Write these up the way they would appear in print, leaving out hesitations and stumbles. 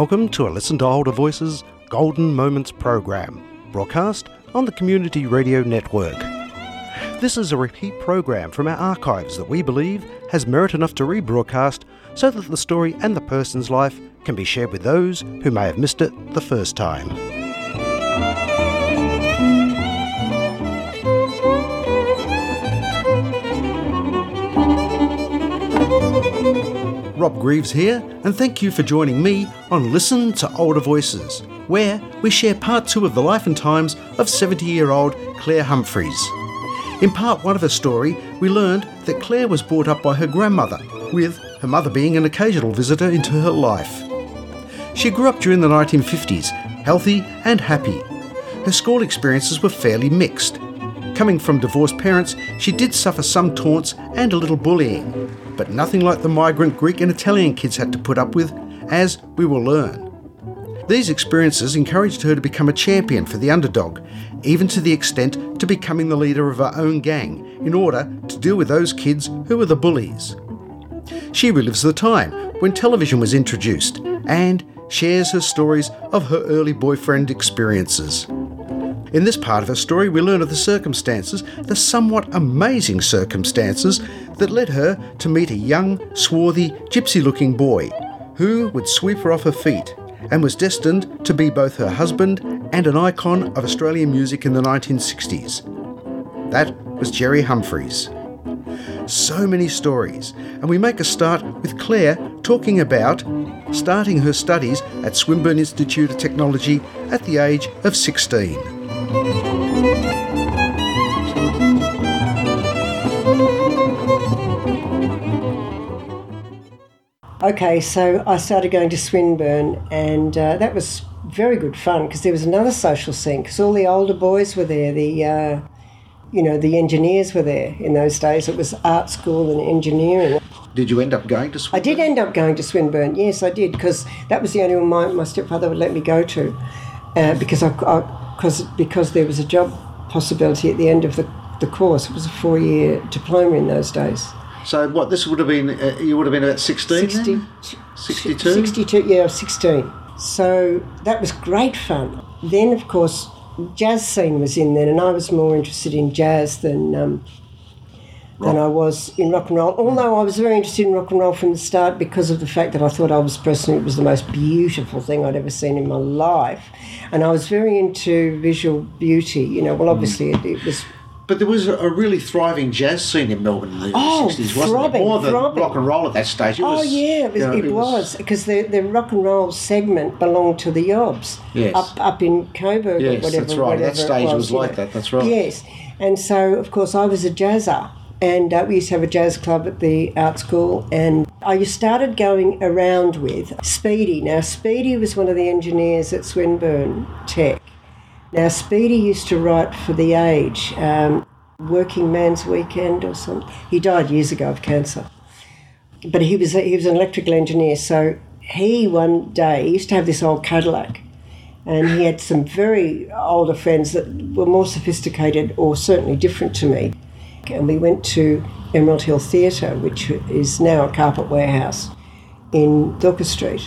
Welcome to a Listen to Older Voices Golden Moments program, broadcast on the Community Radio Network. This is a repeat program from our archives that we believe has merit enough to rebroadcast so that the story and the person's life can be shared with those who may have missed it the first time. Rob Greaves here, and thank you for joining me on Listen to Older Voices, where we share part 2 of the life and times of 70-year-old Claire Humphreys. In part 1 of her story, we learned that Claire was brought up by her grandmother, with her mother being an occasional visitor into her life. She grew up during the 1950s, healthy and happy. Her school experiences were fairly mixed. Coming from divorced parents, she did suffer some taunts and a little bullying, but nothing like the migrant Greek and Italian kids had to put up with, as we will learn. These experiences encouraged her to become a champion for the underdog, even to the extent to becoming the leader of her own gang, in order to deal with those kids who were the bullies. She relives the time when television was introduced, and shares her stories of her early boyfriend experiences. In this part of her story, we learn of the circumstances, the somewhat amazing circumstances, that led her to meet a young, swarthy, gypsy-looking boy who would sweep her off her feet and was destined to be both her husband and an icon of Australian music in the 1960s. That was Jerry Humphreys. So many stories, and we make a start with Claire talking about starting her studies at Swinburne Institute of Technology at the age of 16. Okay, so I started going to Swinburne, and that was very good fun because there was another social scene because all the older boys were there, the engineers were there in those days. It was art school and engineering. Did you end up going to Swinburne? I did end up going to Swinburne, yes I did, because that was the only one my stepfather would let me go to because there was a job possibility at the end of the course. It was a 4-year diploma in those days. So what, this would have been, you would have been about 16 then? 62? 62, yeah, I was 16. So that was great fun. Then, of course, jazz scene was in then, and I was more interested in jazz than I was in rock and roll, although I was very interested in rock and roll from the start because of the fact that I thought Elvis Presley was the most beautiful thing I'd ever seen in my life. And I was very into visual beauty, obviously it was... But there was a really thriving jazz scene in Melbourne in the 60s, wasn't it? More than rock and roll at that stage. It was, because the rock and roll segment belonged to the Yobs, yes, up in Coburg or whatever. That's right. That stage was like that, that's right. Yes, and so, of course, I was a jazzer, and we used to have a jazz club at the art school, and I started going around with Speedy. Now, Speedy was one of the engineers at Swinburne Tech. Now, Speedy used to write for The Age, Working Man's Weekend or something. He died years ago of cancer. But he was an electrical engineer, so he used to have this old Cadillac, and he had some very older friends that were more sophisticated or certainly different to me. And we went to Emerald Hill Theatre, which is now a carpet warehouse in Dorcas Street.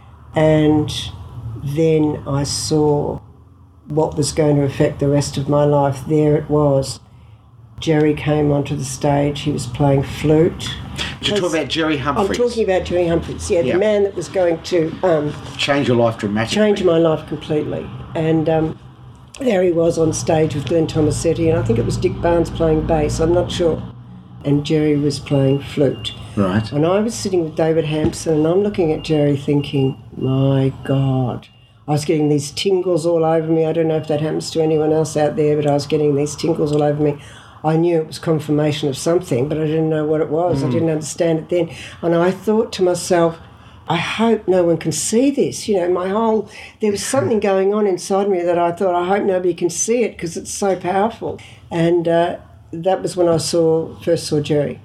And then I saw what was going to affect the rest of my life. There it was. Jerry came onto the stage. He was playing flute. You're talking about Jerry Humphreys? I'm talking about Jerry Humphreys, the man that was going to... change your life dramatically. Change my life completely. And there he was on stage with Glenn Tomasetti, and I think it was Dick Barnes playing bass, I'm not sure. And Jerry was playing flute. Right. And I was sitting with David Hampson, and I'm looking at Jerry thinking, my God... I was getting these tingles all over me. I don't know if that happens to anyone else out there, but I was getting these tingles all over me. I knew it was confirmation of something, but I didn't know what it was. I didn't understand it then. And I thought to myself, I hope no one can see this. There was something going on inside me that I thought, I hope nobody can see it because it's so powerful. And that was when I first saw Jerry.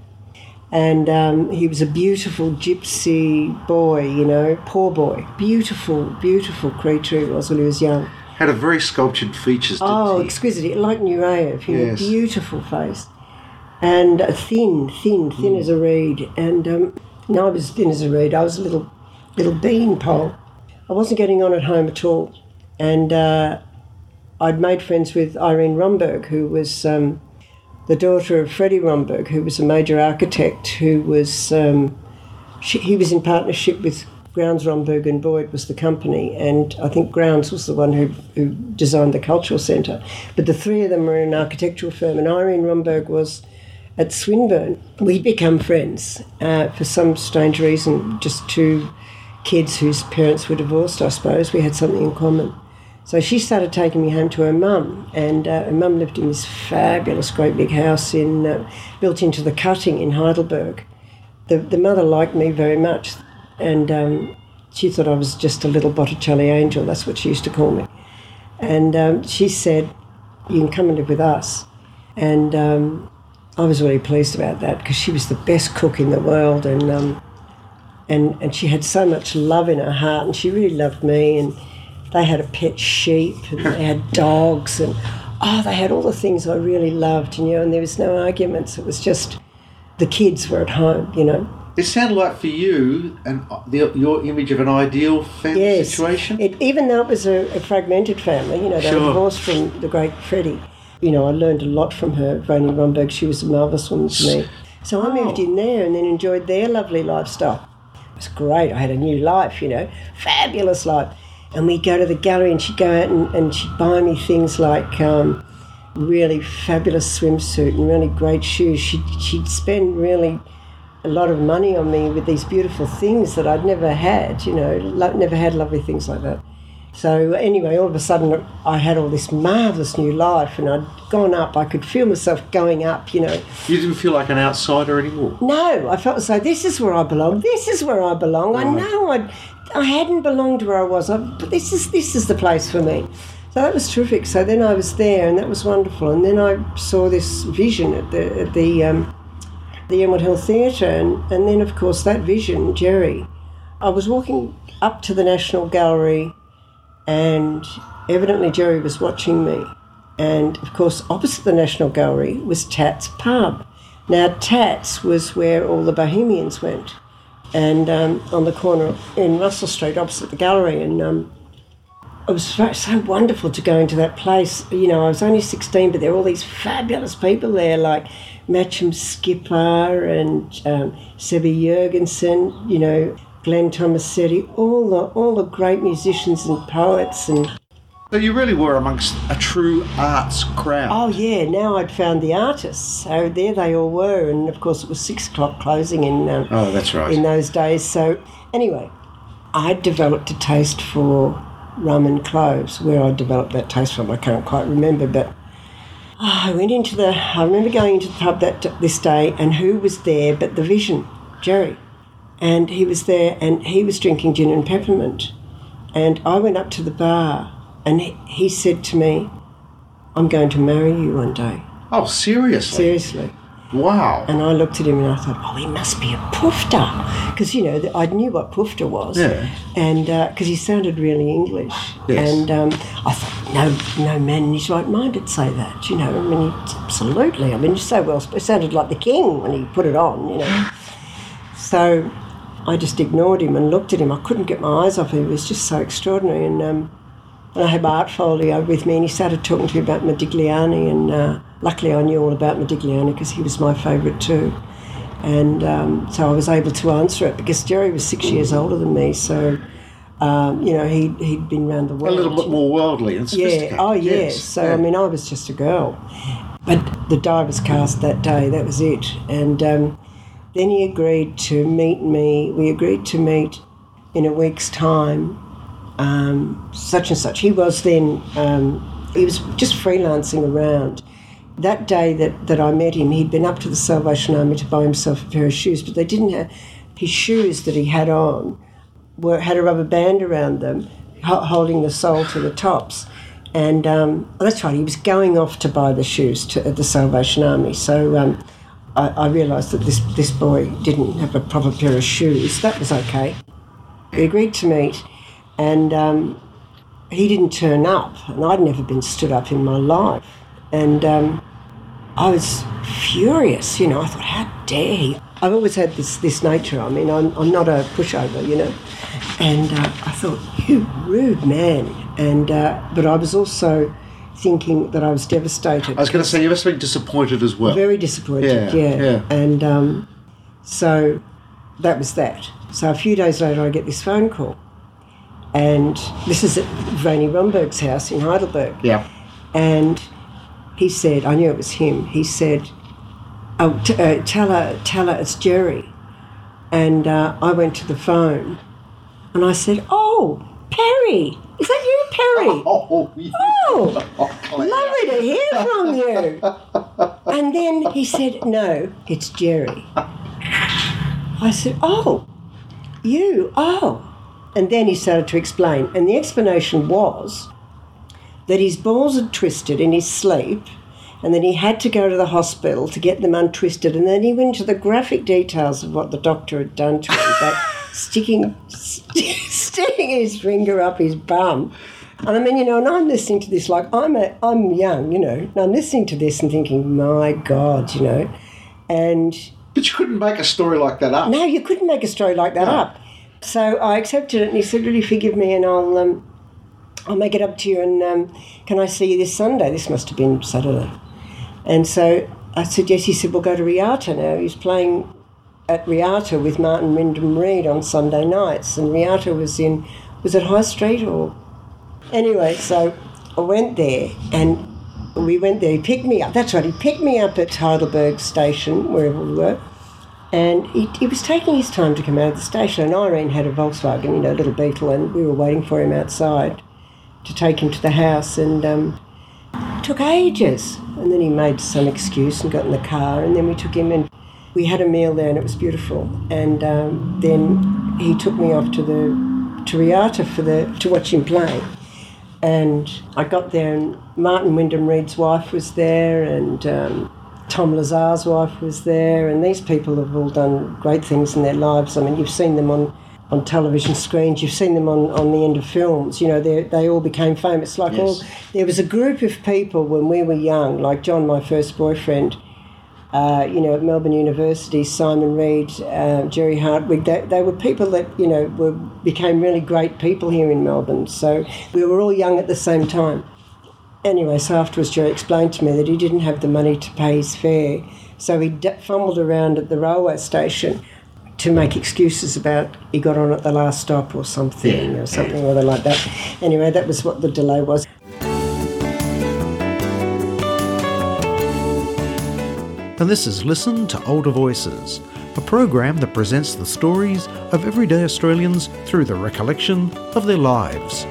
And he was a beautiful gypsy boy, poor boy. Beautiful, beautiful creature he was when he was young. Had a very sculptured features, didn't he? Exquisite, like Nureyev, yes. Beautiful face. And thin as a reed. And I was thin as a reed. I was a little bean pole. I wasn't getting on at home at all. And I'd made friends with Irene Romberg, who was the daughter of Freddie Romberg, who was a major architect, who was he was in partnership with Grounds Romberg and Boyd was the company, and I think Grounds was the one who designed the cultural centre. But the three of them were in an architectural firm, and Irene Romberg was at Swinburne. We'd become friends for some strange reason, just two kids whose parents were divorced, I suppose. We had something in common. So she started taking me home to her mum, and her mum lived in this fabulous great big house built into the Cutting in Heidelberg. The mother liked me very much, and she thought I was just a little Botticelli angel, that's what she used to call me. And she said, you can come and live with us. And I was really pleased about that because she was the best cook in the world, and she had so much love in her heart, and she really loved me. And they had a pet sheep, and they had dogs, and they had all the things I really loved, and there was no arguments. It was just the kids were at home, It sounded like for you your image of an ideal family situation. Even though it was a fragmented family, they were divorced from the great Freddie. I learned a lot from her, Vreni Romberg. She was a marvellous woman to me. So I moved in there and then enjoyed their lovely lifestyle. It was great. I had a new life, fabulous life. And we'd go to the gallery and she'd go out and she'd buy me things like really fabulous swimsuit and really great shoes. She'd spend really a lot of money on me with these beautiful things that I'd never had, never had lovely things like that. So anyway, all of a sudden I had all this marvellous new life and I'd gone up. I could feel myself going up, You didn't feel like an outsider anymore? No, I felt as though this is where I belong. This is where I belong. Right. I know I hadn't belonged where I was, but this is the place for me. So that was terrific. So then I was there and that was wonderful. And then I saw this vision at the Elmwood Hill Theatre and then, of course, that vision, Jerry. I was walking up to the National Gallery and evidently Jerry was watching me. And, of course, opposite the National Gallery was Tat's Pub. Now, Tat's was where all the bohemians went, and on the corner in Russell Street opposite the gallery. And it was so wonderful to go into that place. I was only 16, but there were all these fabulous people there, like Matcham Skipper and Sebby Jurgensen, Glenn Tomasetti, all the great musicians and poets. And so you really were amongst a true arts crowd. Oh yeah, now I'd found the artists. So there they all were, and of course it was 6 o'clock closing in. That's right. In those days. So anyway, I'd developed a taste for rum and cloves. Where I developed that taste from, I can't quite remember, but I remember going into the pub this day, and who was there but the Vision, Jerry. And he was there and he was drinking gin and peppermint. And I went up to the bar and he said to me, I'm going to marry you one day. Oh, seriously? Seriously. Wow. And I looked at him and I thought, he must be a poofter. Because, I knew what poofter was. Yeah. And because he sounded really English. Yes. And I thought, no man in his right mind would say that, absolutely. It sounded like the King when he put it on, So I just ignored him and looked at him. I couldn't get my eyes off him. He was just so extraordinary. And I had my art folio with me and he started talking to me about Modigliani, and luckily I knew all about Modigliani because he was my favourite too. And so I was able to answer it because Jerry was 6 years older than me, so he'd been around the world. A little bit more worldly and sophisticated. Yeah, yes. So, I mean, I was just a girl. But the die was cast that day, that was it. And then he agreed to meet me. We agreed to meet in a week's time, such and such. He was then, he was just freelancing around. That day that I met him, he'd been up to the Salvation Army to buy himself a pair of shoes, but they didn't have, his shoes that he had on had a rubber band around them, holding the sole to the tops. And that's right, he was going off to buy the shoes at the Salvation Army. So I realised that this boy didn't have a proper pair of shoes. That was okay. We agreed to meet, and he didn't turn up, and I'd never been stood up in my life. And I was furious, I thought, how dare he? I've always had this nature. I mean, I'm not a pushover, you know. And I thought, you rude man. And but I was also thinking that I was devastated. I was going to say, you must have been disappointed as well. Very disappointed, yeah. And so that was that. So a few days later I get this phone call. And this is at Vreni Romberg's house in Heidelberg. Yeah. And he said, I knew it was him, he said, oh, tell her it's Jerry. And I went to the phone and I said, oh, Perry, is that you, Perry? Lovely to hear from you. And then he said, no, it's Jerry. I said, oh, you, oh. And then he started to explain. And the explanation was that his balls had twisted in his sleep, and then he had to go to the hospital to get them untwisted. And then he went into the graphic details of what the doctor had done to him, like sticking his finger up his bum. And I mean, you know, and I'm listening to this like I'm young, you know, and I'm listening to this and thinking, my God, you know. But you couldn't make a story like that up. No, you couldn't make a story like that up. So I accepted it, and he said, really forgive me, and I'll make it up to you, and can I see you this Sunday? This must have been Saturday. And so I said, yes. He said, well, go to Riata now. He was playing at Riata with Martin Wyndham Reed on Sunday nights, and Riata was at High Street or... Anyway, so I went there, and we went there. He picked me up. That's right, he picked me up at Heidelberg Station, wherever we were. And he was taking his time to come out of the station, and Irene had a Volkswagen, you know, a little Beetle, and we were waiting for him outside to take him to the house, and it took ages. And then he made some excuse and got in the car, and then we took him, and we had a meal there, and it was beautiful. And then he took me off to Riata to watch him play. And I got there, and Martin Wyndham Reed's wife was there, and Tom Lazar's wife was there, and these people have all done great things in their lives. I mean, you've seen them on television screens, you've seen them on the end of films, you know, they all became famous. Like there was a group of people when we were young, like John, my first boyfriend, you know, at Melbourne University, Simon Reed, Jerry Hartwig, they were people that, you know, became really great people here in Melbourne. So we were all young at the same time. Anyway, so afterwards Jerry explained to me that he didn't have the money to pay his fare, so he fumbled around at the railway station to make excuses about he got on at the last stop or something, or something or other like that. Anyway, that was what the delay was. And this is Listen to Older Voices, a program that presents the stories of everyday Australians through the recollection of their lives.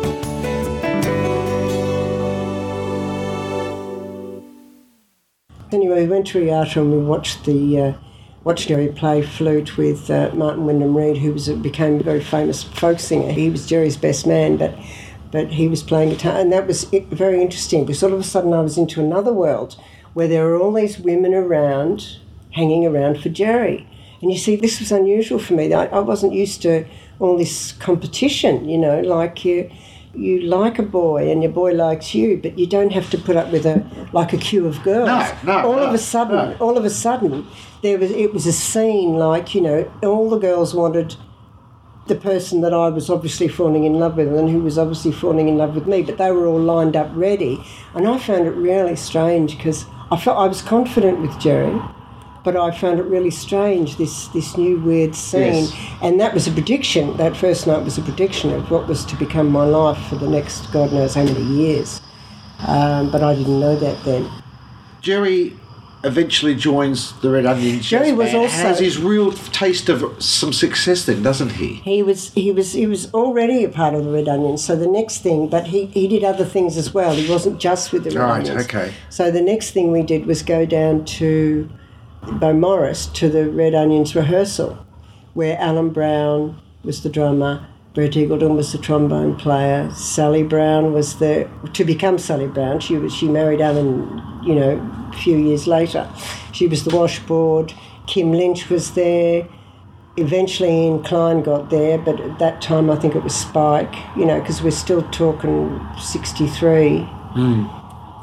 Anyway, we went to Riata and we watched Jerry play flute with Martin Wyndham Reed, who became a very famous folk singer. He was Jerry's best man, but he was playing guitar, and that was very interesting, because all of a sudden I was into another world where there were all these women around, hanging around for Jerry. And you see, this was unusual for me. I wasn't used to all this competition, you know, like you like a boy and your boy likes you, but you don't have to put up with a queue of girls. All of a sudden, it was a scene like, you know, all the girls wanted the person that I was obviously falling in love with and who was obviously falling in love with me, but they were all lined up ready. And I found it really strange, because I felt I was confident with Jerry, but I found it really strange, this new weird scene. Yes. And that was a prediction. That first night was a prediction of what was to become my life for the next God knows how many years. But I didn't know that then. Jerry eventually joins the Red Onions. Jerry was band. also Has his real taste of some success then, doesn't he? He was already a part of the Red Onions. So the next thing, but he did other things as well. He wasn't just with the Red Onions. Right, okay. So the next thing we did was go down to Beaumaris to the Red Onions rehearsal, where Alan Brown was the drummer, Brett Eagledon was the trombone player, Sally Brown was there to become Sally Brown. She married Alan, you know, a few years later. She was the washboard. Kim Lynch was there. Eventually Ian Klein got there, but at that time I think it was Spike, you know, because we're still talking 63.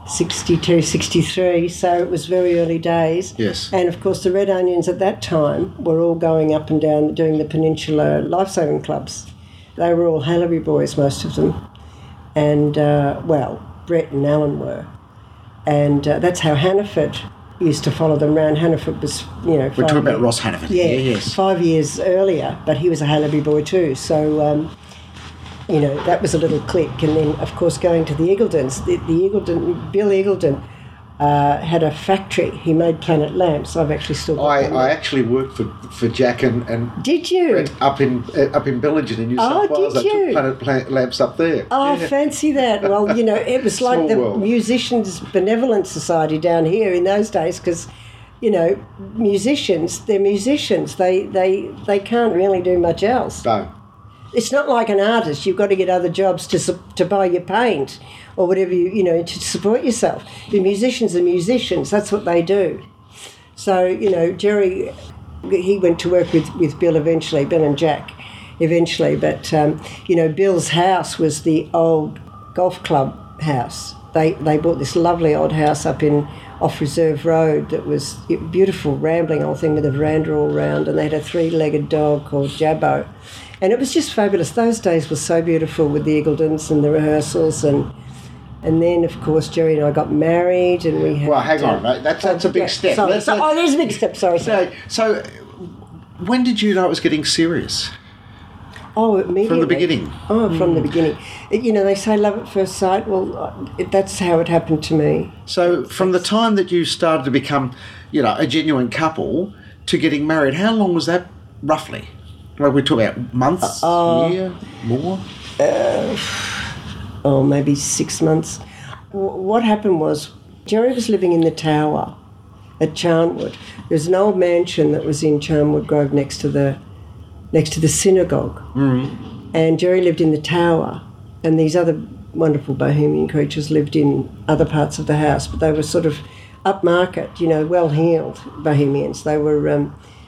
62, 63, so it was very early days. Yes. And of course the Red Onions at that time were all going up and down doing the Peninsula lifesaving clubs. They were all Hallaby boys, most of them. And, Brett and Alan were. And that's how Hannaford used to follow them around. Hannaford was, We're talking about Ross Hannaford. Yeah, yes. 5 years earlier, but he was a Hallaby boy too. So, that was a little clique. And then, of course, going to the Eagledons, Bill Eagledon had a factory. He made Planet lamps. I've actually still got one. I actually worked for Jack and Did you? Brett up in Bellingen in New South Wales. Did you? I took Planet lamps up there. Oh, yeah. Fancy that. Well, it was like the world. Musicians Benevolent Society down here in those days because, musicians, they're musicians. They can't really do much else. No. It's not like an artist. You've got to get other jobs to buy your paint or whatever, to support yourself. The musicians are musicians. That's what they do. So, Jerry, he went to work with Bill eventually, Bill and Jack eventually. But, Bill's house was the old golf club house. They bought this lovely old house up off Reserve Road that was a beautiful, rambling old thing with a veranda all round, and they had a 3-legged dog called Jabbo. And it was just fabulous. Those days were so beautiful with the Eagledons and the rehearsals, and then, of course, Jerry and I got married, and we had... Well, hang on, mate. That's a big step. There's a big step, sorry. So, when did you know it was getting serious? Oh, immediately. From the beginning? Oh, from the beginning. They say love at first sight. Well, that's how it happened to me. So, from the time that you started to become, a genuine couple to getting married, how long was that, roughly? Like we talk about months, year, more? Maybe 6 months. What happened was Jerry was living in the tower at Charnwood. There's an old mansion that was in Charnwood Grove next to the synagogue. Mm. And Jerry lived in the tower, and these other wonderful bohemian creatures lived in other parts of the house, but they were sort of upmarket, well-heeled bohemians. They were,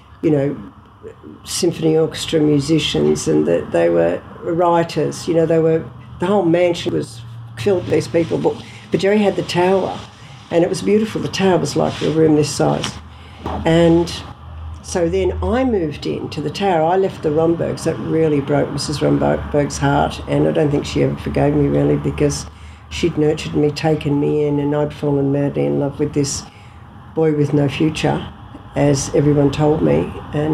symphony orchestra musicians, and they were writers. The whole mansion was filled with these people. But Jerry had the tower, and it was beautiful. The tower was like a room this size. And so then I moved into the tower. I left the Rombergs. That really broke Mrs. Romberg's heart, and I don't think she ever forgave me really, because she'd nurtured me, taken me in, and I'd fallen madly in love with this boy with no future, as everyone told me.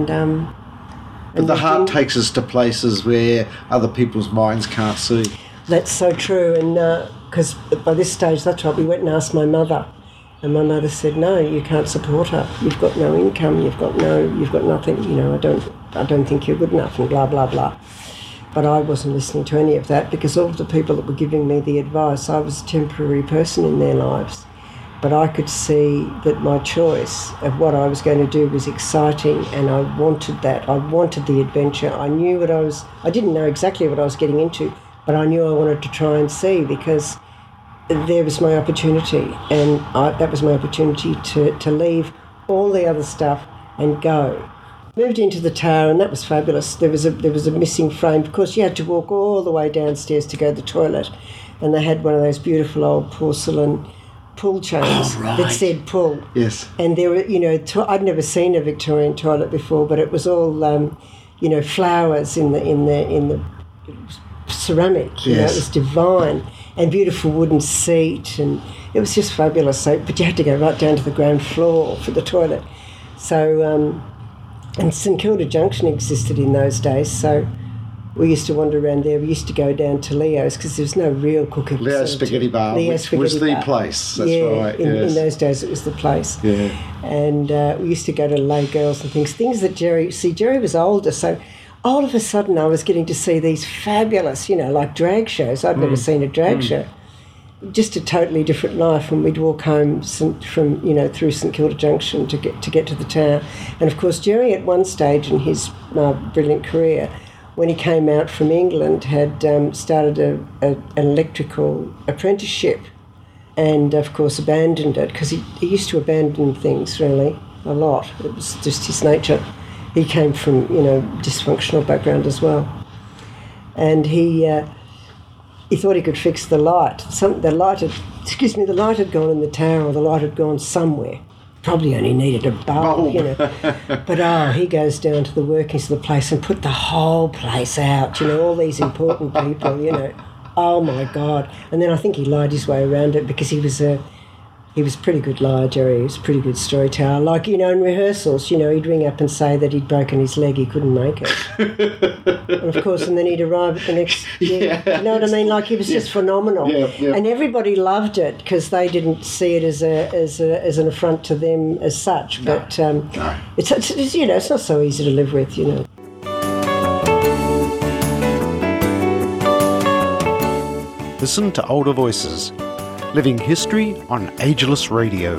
But the heart takes us to places where other people's minds can't see. That's so true, and because by this stage, that's right, we went and asked my mother, and my mother said, no, you can't support her. You've got no income, you've got nothing, I don't think you're good enough, and blah, blah, blah. But I wasn't listening to any of that, because all of the people that were giving me the advice, I was a temporary person in their lives. But I could see that my choice of what I was going to do was exciting, and I wanted that. I wanted the adventure. I didn't know exactly what I was getting into, but I knew I wanted to try and see, because there was my opportunity, and that was my opportunity to leave all the other stuff and go. Moved into the tower, and that was fabulous. There was a missing frame. Of course, you had to walk all the way downstairs to go to the toilet, and they had one of those beautiful old porcelain pull chains that said pull. Yes. And there were, I'd never seen a Victorian toilet before, but it was all, flowers in the ceramic. Yes. It was divine, and beautiful wooden seat, and it was just fabulous. So, but you had to go right down to the ground floor for the toilet. So, and St Kilda Junction existed in those days, so we used to wander around there. We used to go down to Leo's, because there was no real cooking. Leo's Spaghetti Bar, which was the place. That's right. In those days it was the place. Yeah. And we used to go to lay girls and things that Jerry was older, so all of a sudden I was getting to see these fabulous, like drag shows. I'd never seen a drag show. Just a totally different life, and we'd walk home from through St Kilda Junction to get to the town. And of course Jerry, at one stage in his brilliant career, when he came out from England, had started an electrical apprenticeship, and of course abandoned it, because he used to abandon things really a lot. It was just his nature. He came from dysfunctional background as well, and he he thought he could fix the light. The light had gone in the tower, or the light had gone somewhere. Probably only needed a bulb, you know. But, he goes down to the workings of the place and put the whole place out, you know, all these important people, you know. Oh, my God. And then I think he lied his way around it because he was a pretty good liar, Jerry. He was a pretty good storyteller. Like, you know, in rehearsals, you know, he'd ring up and say that he'd broken his leg, he couldn't make it. And, of course, and then he'd arrive at the next gig. Yeah, you know what I mean? Like, he was just phenomenal. Yeah. And everybody loved it because they didn't see it as an affront to them as such. No. But it's, you know, it's not so easy to live with, you know. Listen to Older Voices, living history on Ageless Radio.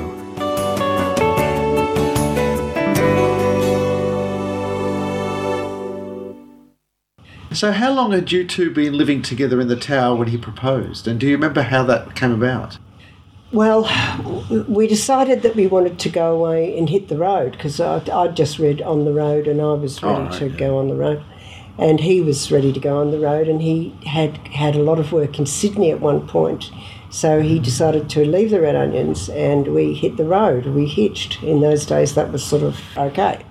So how long had you two been living together in the tower when he proposed? And do you remember how that came about? Well, we decided that we wanted to go away and hit the road because I'd just read On the Road and I was ready to go on the road. And he was ready to go on the road, and he had a lot of work in Sydney at one point. So he decided to leave the Red Onions and we hit the road. We hitched. In those days, that was sort of okay.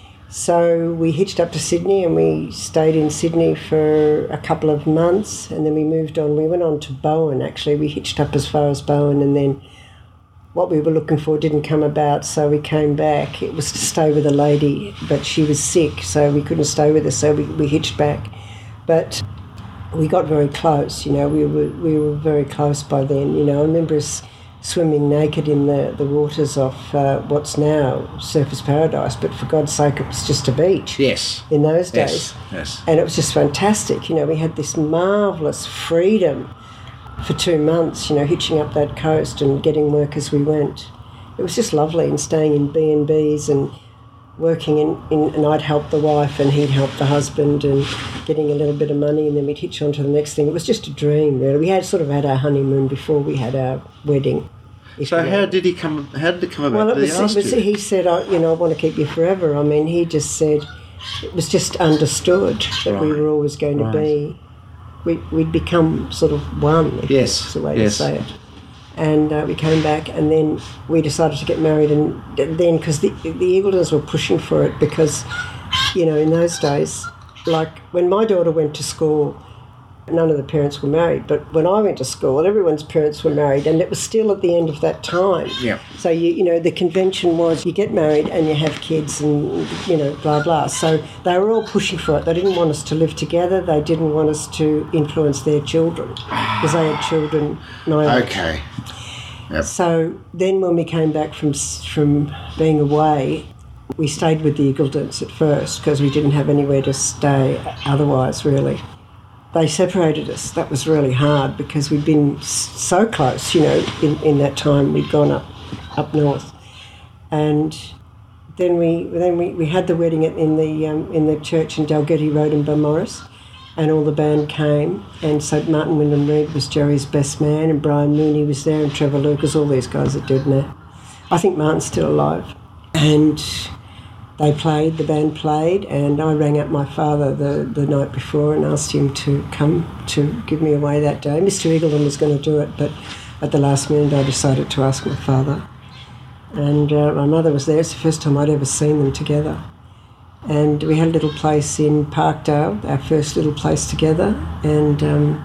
So we hitched up to Sydney and we stayed in Sydney for a couple of months, and then we moved on. We went on to Bowen, actually. We hitched up as far as Bowen, and then what we were looking for didn't come about, so we came back. It was to stay with a lady, but she was sick, so we couldn't stay with her, so we hitched back. But we got very close, you know. We were very close by then, you know. I remember us swimming naked in the waters off what's now Surfers Paradise, but for God's sake, it was just a beach. Yes. In those days. Yes. And it was just fantastic, you know. We had this marvellous freedom for 2 months, you know, hitching up that coast and getting work as we went. It was just lovely, and staying in B&Bs and working in and I'd help the wife and he'd help the husband and getting a little bit of money, and then we'd hitch on to the next thing. It was just a dream, really. We had our honeymoon before we had our wedding. So how did it come about? Well, he said, I want to keep you forever. I mean, he just said, it was just understood that we were always going to be. We'd become sort of one, if that's the way to say it. And we came back, and then we decided to get married, and then because the Eagletons were pushing for it, because, you know, in those days, like when my daughter went to school, none of the parents were married, but when I went to school, everyone's parents were married, and it was still at the end of that time. Yeah. So, you know, the convention was you get married and you have kids and, you know, blah, blah. So they were all pushing for it. They didn't want us to live together. They didn't want us to influence their children because they had children. Okay. Yep. So then when we came back from being away, we stayed with the Eagletons at first because we didn't have anywhere to stay otherwise, really. They separated us. That was really hard because we'd been so close, you know, in that time. We'd gone up north. And then we had the wedding in the church in Dalgety Road in Beaumaris, and all the band came, and so Martin Wyndham Reid was Jerry's best man, and Brian Mooney was there, and Trevor Lucas, all these guys are dead now. I think Martin's still alive. And the band played, and I rang up my father the night before and asked him to come to give me away that day. Mr. Eagleton was going to do it, but at the last minute I decided to ask my father. And my mother was there. It's the first time I'd ever seen them together. And we had a little place in Parkdale, our first little place together, and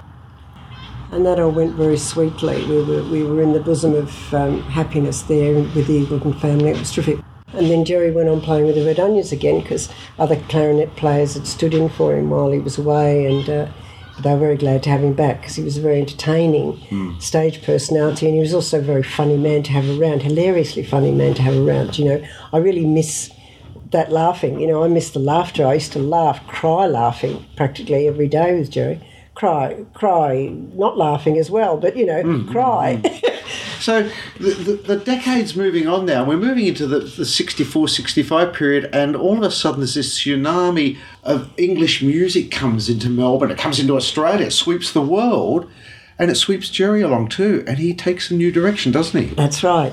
that all went very sweetly. We were in the bosom of happiness there with the Eagleton family. It was terrific. And then Jerry went on playing with the Red Onions again because other clarinet players had stood in for him while he was away, and they were very glad to have him back because he was a very entertaining stage personality, and he was also a very funny man to have around, hilariously funny man to have around. You know, I really miss that laughing. You know, I miss the laughter. I used to cry laughing practically every day with Jerry. Cry, not laughing as well, but, you know, cry. So the decade's moving on now. We're moving into the 64, 65 period, and all of a sudden there's this tsunami of English music comes into Melbourne. It comes into Australia. It sweeps the world, and it sweeps Jerry along too, and he takes a new direction, doesn't he? That's right.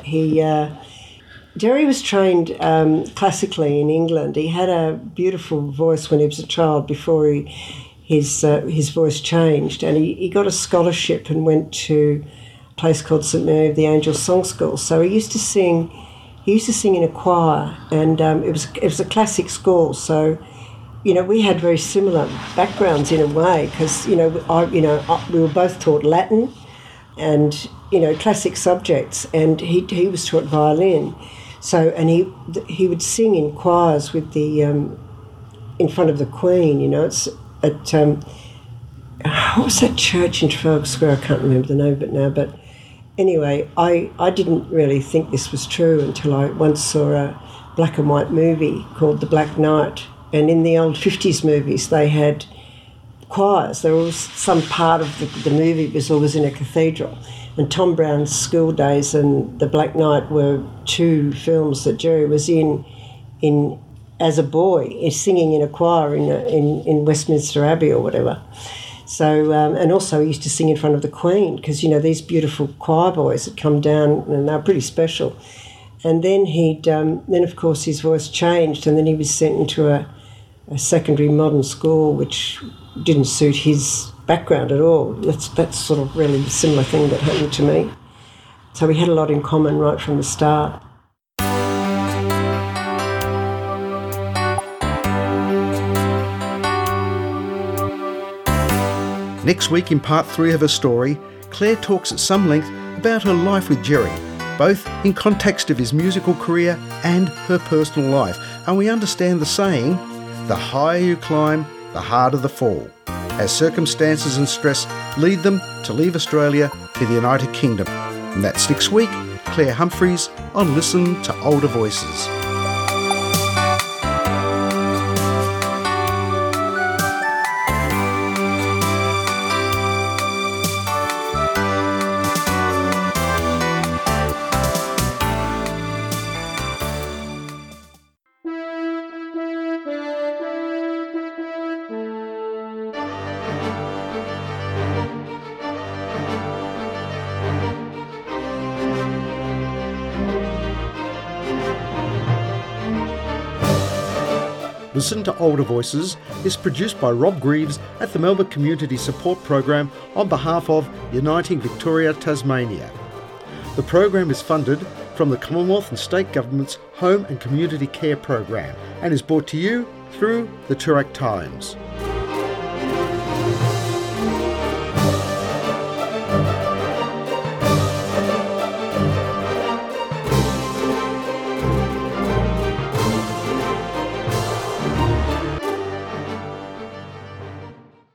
Jerry was trained classically in England. He had a beautiful voice when he was a child before his voice changed, and he got a scholarship and went to a place called St Mary of the Angels Song School. So he used to sing in a choir, and it was a classic school. So, we had very similar backgrounds in a way, because we were both taught Latin and classic subjects, and he was taught violin. So, and he would sing in choirs with the in front of the Queen. It's at what was that church in Trafalgar Square? I can't remember the name of it now, but anyway, I didn't really think this was true until I once saw a black and white movie called The Black Knight, and in the old 50s movies they had choirs. There was some part of the movie was always in a cathedral, and Tom Brown's School Days and The Black Knight were two films that Jerry was in as a boy, singing in a choir in Westminster Abbey or whatever. So, and also he used to sing in front of the Queen, because, these beautiful choir boys had come down and they were pretty special. And then then of course his voice changed, and then he was sent into a secondary modern school, which didn't suit his background at all. That's sort of really a similar thing that happened to me. So we had a lot in common right from the start. Next week, in part 3 of her story, Claire talks at some length about her life with Jerry, both in context of his musical career and her personal life. And we understand the saying, the higher you climb, the harder the fall, as circumstances and stress lead them to leave Australia for the United Kingdom. And that's next week, Claire Humphreys on Listen to Older Voices. Listen to Older Voices is produced by Rob Greaves at the Melbourne Community Support Program on behalf of Uniting Victoria Tasmania. The program is funded from the Commonwealth and State Government's Home and Community Care Program and is brought to you through the Toorak Times.